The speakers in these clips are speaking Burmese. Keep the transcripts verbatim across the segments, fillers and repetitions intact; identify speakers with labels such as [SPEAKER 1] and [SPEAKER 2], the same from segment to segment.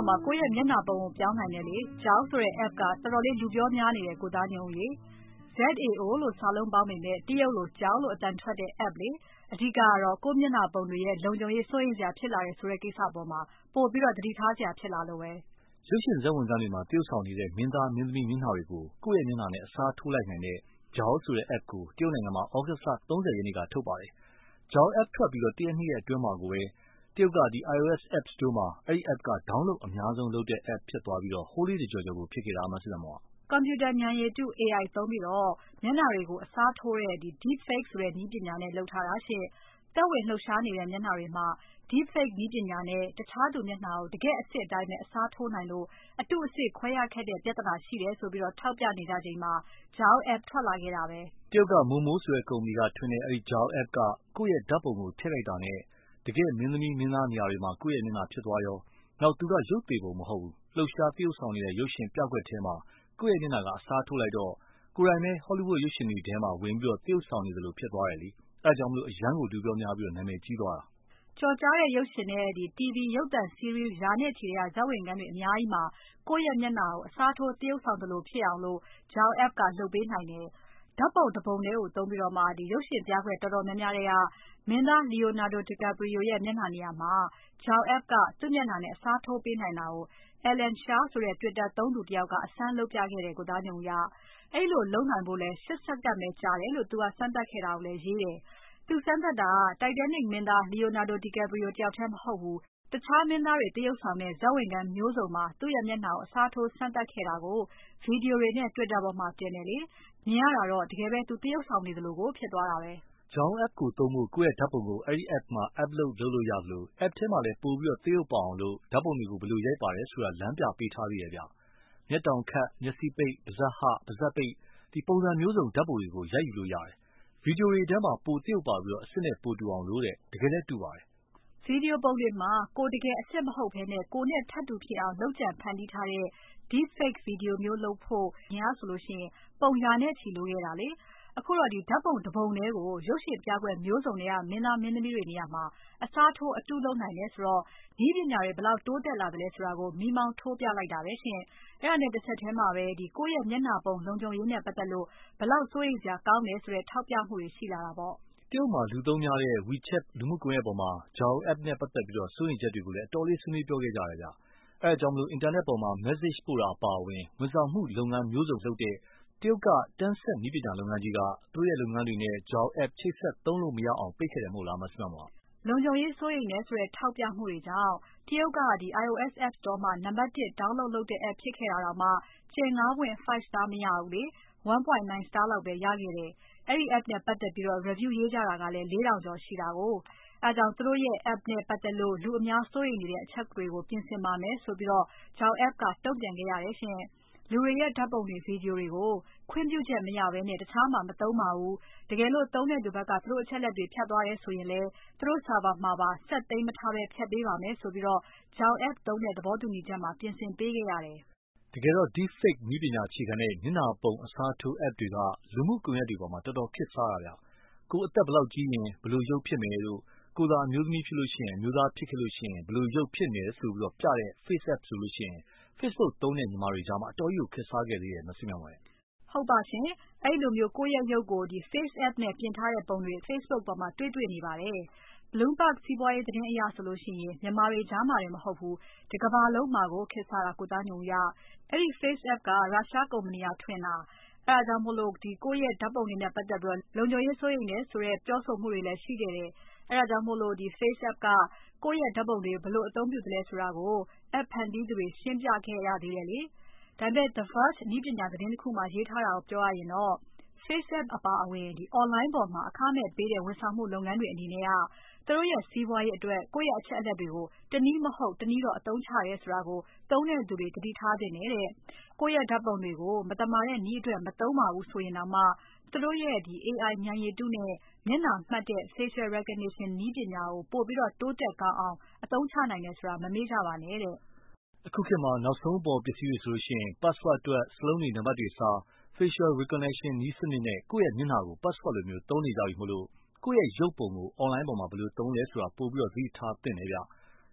[SPEAKER 1] ပေါ်မှာကိုယ့်ရဲ့မျက်နှာပုံကိုပြောင်းနိုင်တယ်လေ။ Zao ဆိုတဲ့ app ကတော်တော်လေးလူပြောများနေတယ်ကိုသားညွန့်ဦးရေ။ Z A O လို့စာလုံးပေါင်းပေမဲ့တရုတ်လိုကြောက်လို့အတန်ထွက်တဲ့ app လေအဓိကကတော့ကိုယ့်မျက်နှာပုံတွေရဲ့လုံခြုံရေးစိုးရိမ်စရာဖြစ်လာတယ်ဆိုတဲ့ကိစ္စပေါ်မှာပိုပြီးတော့သတိထားစရာဖြစ်လာလို့ပဲ
[SPEAKER 2] ။ရုပ်ရှင်ဇာတ်ဝင်ခန်းတွေမှာတရုပ်ဆောင်နေတဲ့မင်းသားမင်းသမီးမျက်နှာတွေကိုကိုယ့်ရဲ့မျက်နှာနဲ့အစားထိုးလိုက်နိုင်တဲ့ Zao ဆိုတဲ့ app ကိုတရုတ်နိုင်ငံမှာသြဂုတ်လ၃၀ရက်နေ့ကထုတ်ပါတယ်။ Zao app ထွက်ပြီးတရက်နှစ်ရက်အတွင်းမှာကိုပဲတရုတ်က iOS App Store မှာအဲဒီ app က download အများဆုံးလုပ်တဲ့ app ဖြစ်သွားပြီးဟိုးလေးတကျော်ကျော်ကိုဖြစ်ခဲ့တာမဆုမွန်
[SPEAKER 1] ။ကွန်ပြူတာဉာဏ်ရည်တု A I သုံးပြီးမျက်နှာတွေကိုအစားထိုးတဲ့ Deepfake ဆိုတဲ့နည်းပညာနဲ့လုပ်ထားတာရှင့်။သက်ဝင်လှုပ်ရှားနေတဲ့မျက်နှာတွေမှာ Deepfake နည်းပညာနဲ့တခြားသူမျက်နှာကိုတကယ့်အစစ်အတိုင်းပဲအစားထိုးနိုင်လို့အတုအစစ်ခွဲရခက်တဲ့ပြဿနာရှိတယ်ဆိုပြီးထောက်ပြနေကြချိန်မှာ Zao app ထွက်လာခဲ့တာပဲ
[SPEAKER 2] ။တရုတ်က Momo ဆိုတဲ့ကုမ္ပဏီကထွင်တဲ့အဲဒီ Zao app ကကိုယ့်ရဲ့ဓါတ်ပုံကိုထည့်လိုက်တာနဲ့တကယ့်မင်းသမီးမင်းသားနေရာတွေမှာကိုယ့်ရဲ့မျက်နှာဖြစ်သွားရောနောက်သူကရုပ်သေပုံမဟုတ်ဘူးလှုပ်ရှားသရုပ်ဆောင်နေတဲ့ရုပ်ရှင်ပြကွက်ထဲမှာကိုယ့်ရဲ့မျက်နှာကအစားထိုးလိုက်တော့ကိုယ်တိုင်ပဲ Hollywood ရုပ်ရှင်တွေထဲမှာဝင်ပြီးသရုပ်ဆောင်နေသလိုဖြစ်သွားတယ်လေ။အဲဒါကြောင့်အရမ်းကိုလူပြောများပြီးနာမည်ကြီးသွားတာ
[SPEAKER 1] ။ကျော်ကြားတဲ့ရုပ်ရှင်နဲ့ TV ရုပ်သံ series ရာနဲ့ချီတဲ့ဇာတ်ဝင်ခန်းတွေအများကြီးမှာကိုယ့်ရဲ့မျက်နှာကိုအစားထိုးသရုပ်ဆောင်သလိုဖြစ်အောင် Zao app ကလုပ်ပေးနိုင်တယ်။ဓါတ်ပုံတပုံထဲကိုသုံးပြီးရုပ်ရှင်ပြကွက်တော်တော်များများထဲကမင်းသား Leonardo DiCaprio ရဲ့မျက်နှာနေရာမှာ Zao app ကသူ့မျက်နှာနဲ့အစားထိုးပေးနိုင်တာကို Alan Shao ဆိုတဲ့ Twitter သုံးသူတယောက်ကအစမ်းလုပ်ပြခဲ့တယ်ကိုသားညွန့်ဦးရေ။အဲဒီလိုလုပ်နိုင်ဖို့လည်း၈ စက္ကန့်ပဲကြာတယ်လို့သူကစမ်းသပ်ခဲ့တာကိုလည်းရေးတယ်။သူစမ်းသပ်တာက Titanic မင်းသား Leonardo DiCaprio တယောက်ထဲမဟုတ်ဘူး။တခြားမင်းသားတွေသရုပ်ဆောင်တဲ့ဇာတ်ဝင်ခန်းမျိုးစုံမှာသူ့ရဲ့မျက်နှာကိုအစားထိုးစမ်းသပ်ခဲ့တာကို Video တွေနဲ့ Twitter ပေါ်မှာတင်တယ်လေ။မြင်ရတာတော့တကယ်ပဲသူသရုပ်ဆောင်နေသလိုကိုဖြစ်သွားတာပဲ
[SPEAKER 2] ။ Zao app ကိုသုံးဖို့ကိုယ့်ရဲ့ဓါတ်ပုံကိုအဲဒီ app မှာ upload လုပ်လို့ရသလို app ထဲမှာလည်းပိုပြီးသရုပ်ပေါက်အောင်ဓါတ်ပုံတွေကိုဘယ်လိုရိုက်ပါတယ်ဆိုတာလမ်းပြပေးထားသေးတယ်ဗျ။မျက်တောင်ခတ်၊မျက်စိပိတ်၊ပါးစပ်ဟ၊ပါးစပ်ပိတ်ဒီပုံစံမျိုးစုံဓါတ်ပုံတွေကိုရိုက်ယူလို့ရတယ်။ Video တွေထဲမှာပိုသရုပ်ပါပြီးအစစ်နဲ့ပိုတူအောင်တဲ့တကယ်လည်းတူပါတယ်
[SPEAKER 1] ။ Video ပုံတွေမှာကိုယ်တကယ်အစစ်မဟုတ်ဘဲကိုယ်နဲ့ထပ်တူဖြစ်အောင်လုပ်ကြံဖန်တီးထားတဲ့ Deepfake Video မျိုးလုပ်ဖို့အရင်ကဆိုပုံရာနဲ့ချီလိုခဲ့တာလေ။အခုတော့ဓါတ်ပုံတပုံထဲကိုရုပ်ရှင်ပြကွက်မျိုးစုံထဲကမင်းသားမင်းသမီးတွေနေရာမှာအစားထိုးအတုလုပ်နိုင်တယ်ဆိုတော့နည်းပညာတွေဘယ်လောက်တိုးတက်လာသလဲဆိုတာကိုမီးမောင်းထိုးပြလိုက်တာပဲရှင်။အဲဒါနဲ့တဆက်ထဲမှာပဲကိုယ့်ရဲ့မျက်နှာပုံလုံခြုံရေးနဲ့ပတ်သက်လို့ဘယ်လောက်စိုးရိမ်စရာကောင်းတယ်ဆိုတဲ့ထောက်ပြမှုတွေရှိလာတာပေါ့
[SPEAKER 2] ။တရုတ်မှာလူသုံးများတဲ့ WeChat လူမှုကွန်ယက်ပေါ်မှာ Zao app နဲ့ပတ်သက်လို့စိုးရိမ်ချက်တွေကိုလည်းအတော်လေးဆွေးနွေးပြောခဲ့ကြတယ်ဗျ။အဲဒါကြောင့်အင်တာနက်ပေါ်မှာ message ပို့တာအပါအဝင်ဝန်ဆောင်မှုလုပ်ငန်းမျိုးစုံလုပ်တဲ့တရုတ်က Tencent နည်းပညာလုပ်ငန်းကြီးကသူတို့လုပ်ငန်းတွေနဲ့ Zao app ချိတ်ဆက်သုံးလို့မရအောင်ပိတ်ခဲ့တယ်မဟုတ်လားမဆုမွန်
[SPEAKER 1] ။လုံခြုံရေးစိုးရိမ်တယ်ဆိုတဲ့ထောက်ပြမှုတွေကြောင့်တရုတ်က iOS App Store မှာနံပါတ်တစ် download လုပ်တဲ့ app ဖြစ်ခဲ့တာတောင်မှကြယ် ၅ ပွင့် ၅ star မရဘူးလေ။ ၁.၉ star လောက်ပဲရခဲ့တယ်။အဲဒီ app နဲ့ပတ်သက်ပြီး review ရေးကြတာကလည်း လေးထောင်ကျော်ရှိတာကို။အဲဒါကြောင့်သူတို့ရဲ့ app နဲ့ပတ်သက်လို့လူအများစိုးရိမ်နေတဲ့အချက်တွေကိုပြင်ဆင်ပါမယ်ဆိုပြီး Zao app ကတုံ့ပြန်ခဲ့ရတယ်ရှင်။လူတွေရဲ့ဓါတ်ပုံတွေ Video တွေကိုခွင့်ပြုချက်မရဘဲတခြားမှာမသုံးပါဘူး။တကယ်လို့သုံးတဲ့သူဘက်ကသူတို့အချက်အလက်တွေဖြတ်သွားတယ်ဆိုရင်လည်းသူတို့ Server မှာပါဆက်သိမ်းမထားဘဲဖျက်ပေးပါမယ်ဆိုပြီး Zao app သုံးတဲ့သဘောတူညီချက်မှာပြင်ဆင်ပေးခဲ့ရတယ်
[SPEAKER 2] ။တကယ်တော့ Deepfake နည်းပညာအခြေခံတဲ့မျက်နှာပုံအစားထိုး app တွေကလူမှုကွန်ယက်တွေပေါ်မှာတော်တော်ခေတ်စားတာဗျ။ကိုယ်အသက်ဘယ်လောက်ကြီးရင်ဘယ်လိုရုပ်ဖြစ်မယ်တို့ကိုယ်သာအမျိုးသမီးဖြစ်ရင်အမျိုးသားဖြစ်ခဲ့ရင်ဘယ်လိုရုပ်ဖြစ်မယ်ဆိုပြီးပြတဲ့ Face app ဆိုရင် Facebook သုံးတဲ့ညီမတွေကြားမှာအတော်ကြီးကိုခေတ်စားခဲ့သေးတယ်မဆုမွန်ရေ
[SPEAKER 1] ။ဟုတ်ပါရှင်။အဲဒီလိုကိုယ့်ရဲ့ရုပ်ကို Face app နဲ့ပြင်ထားတဲ့ပုံတွေ Facebook ပေါ်မှာတွေ့တွေ့နေပါတယ်။ Bloomberg စီးပွားရေးသတင်းအရဆိုရင်မြန်မာတွေကြားမှာတင်မဟုတ်ဘူးတကမ္ဘာလုံးမှာကိုခေတ်စားတာကိုသားညွန့်ဦးရေ။အဲဒီ Face app ကရုရှားကုမ္ပဏီကထွင်တာ။အဲဒါကြောင့်မို့ကိုယ့်ရဲ့ဓါတ်ပုံတွေနဲ့ပတ်သက်ပြီးလုံခြုံရေးစိုးရိမ်တယ်ဆိုတဲ့ပြောဆိုမှုတွေလည်းရှိခဲ့တယ်။အဲဒါကြောင့်မို့ Face app ကကိုယ့်ရဲ့ဓါတ်ပုံတွေဘယ်လိုအသုံးပြုသလဲဆိုတာကို app ဖန်တီးသူတွေရှင်းပြခဲ့ရသေးတယ်လေ။ဒါပေမဲ့ The Verge နည်းပညာသတင်းတခုမှာရေးထားတာကိုပြောရရင်တော့ Face app အပါအဝင် Online ပေါ်မှာအခမဲ့ပေးတဲ့ဝန်ဆောင်မှုလုပ်ငန်းတွေအနေနဲ့ကသူတို့ရဲ့စီးပွားရေးအတွက်ကိုယ့်ရဲ့အချက်အလက်တွေကိုတနည်းမဟုတ်တနည်းတော့အသုံးချတယ်ဆိုတာကိုသုံးတဲ့သူတွေသတိထားသင့်တယ်တဲ့။ကိုယ့်ရဲ့ဓါတ်ပုံတွေကိုမသမာတဲ့နည်းအတွက်မသုံးပါဘူးဆိုရင်တောင်မှသူတို့ရဲ့ A I ဉာဏ်ရည်တုနဲ့မျက်နှာမှတ်တဲ့ Facial Recognition နည်းပညာကိုပိုပြီးတိုးတက်ကောင်းအောင်အသုံးချနိုင်တယ်ဆိုတာမမေ့ကြပါနဲ့တဲ့
[SPEAKER 2] ။အခုခေတ်မှာနောက်ဆုံးပေါ်ပစ္စည်းတွေဆိုရင် password အတွက်စာလုံးတွေနံပါတ်တွေအစား Facial Recognition နည်းစနစ်နဲ့ကိုယ့်ရဲ့မျက်နှာကို password လိုသုံးနေကြပြီမို့ကိုယ့်ရဲ့ရုပ်ပုံကို Online ပေါ်မှာဘယ်လိုသုံးလဲဆိုတာပိုပြီးသတိထားသင့်တယ်ဗျ။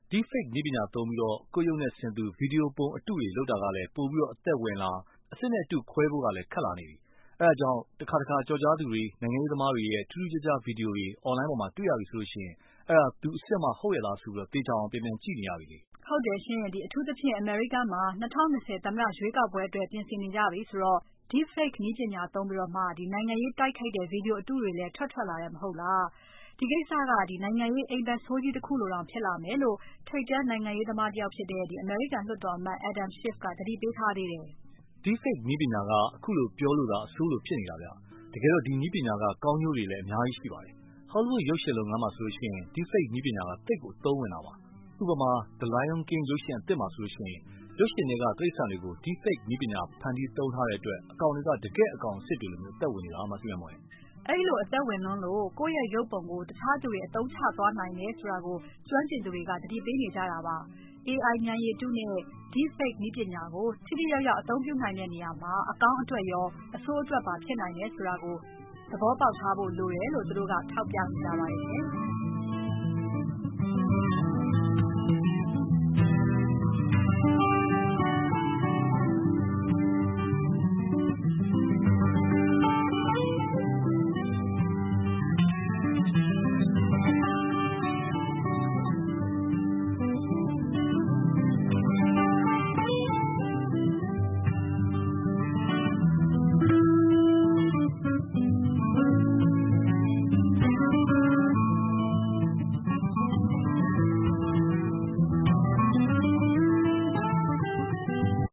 [SPEAKER 2] Deepfake နည်းပညာသုံးပြီးကိုယ့်ရုပ်နဲ့ဆင်တူဗီဒီယိုပုံအတုတွေလုပ်တာကလည်းပိုပြီးအသက်ဝင်လာအစစ်နဲ့အတုခွဲဖို့ကလည်းခက်လာနေပြီ။အဲဒါကြောင့်တခါတခါကြော်ကြားသူတွေနိုင်ငံရေးသမားတွေရဲ့ထူးထူးခြားခြားဗီဒီယိုတွေ online ပေါ်မှာတွေ့ရပြီဆိုရင်အဲဒါသူအစစ်မှဟုတ်ရဲ့လားဆိုပြီးသေချာအောင်ပြန်ပြန်ကြည့်နေရပြီလေ
[SPEAKER 1] ။ဟုတ်တယ်ရှင်ဒီအထူးသဖြင့် America မှာ၂၀၂၀သမ္မတရွေးကောက်ပွဲအတွက်ပြင်ဆင်နေကြပြီဆိုတော့ Deepfake နည်းပညာသုံးပြီးတော့မှဒီနိုင်ငံရေးတိုက်ခိုက်တဲ့ဗီဒီယိုအတုတွေလည်းထွက်ထွက်လာတယ်မဟုတ်လား။ဒီကိစ္စကဒီနိုင်ငံရေးအိမ်ဘက်ဆိုးကြီးတစ်ခုလိုတောင်ဖြစ်လာမယ်လို့ထိပ်တန်းနိုင်ငံရေးသမားတယောက်ဖြစ်တဲ့ဒီ American လွှတ်တော်အမတ် Adam Schiff ကသတိပေးထားသေးတယ်
[SPEAKER 2] ။ Deepfake နည်းပညာကအခုလိုပြောလို့သာအဆိုးလိုဖြစ်နေတာဗျ။တကယ်တော့ဒီနည်းပညာကကောင်းကျိုးတွေလည်းအများကြီးရှိပါတယ်။ Hollywood ရုပ်ရှင်လုပ်ငန်းမှာဆိုရင် Deepfake နည်းပညာကသိပ်ကိုအသုံးဝင်တာပါ။ဥပမာ The Lion King ရုပ်ရှင်အသစ်မှာဆိုရင်ရုပ်ရှင်ထဲကတိရစ္ဆာန်တွေကို Deepfake နည်းပညာဖန်တီးသုံးထားတဲ့အတွက်အကောင်တွေကတကယ့်အကောင်အစစ်တွေလိုမျိုးအသက်ဝင်နေတာမသိရမော်ရဲ့
[SPEAKER 1] ။အဲဒီလိုအသက်ဝင်လွန်းလို့ကိုယ့်ရဲ့ရုပ်ပုံကိုတခြားသူတွေအသုံးချသွားနိုင်တယ်ဆိုတာကိုကျွမ်းကျင်သူတွေကသတိပေးနေကြတာပါ။ A I ဉာဏ်ရည်တုနဲ့ Deepfake နည်းပညာကိုထိထိရောက်ရောက်အသုံးပြုနိုင်တဲ့နေရာမှာအကောင်းအတွက်ရောအဆိုးအတွက်ပါဖြစ်နိုင်တယ်ဆိုတာကိုသဘောပေါက်ထားဖို့လိုတယ်လို့သူတို့ကထောက်ပြနေကြပါတယ်ရှင်။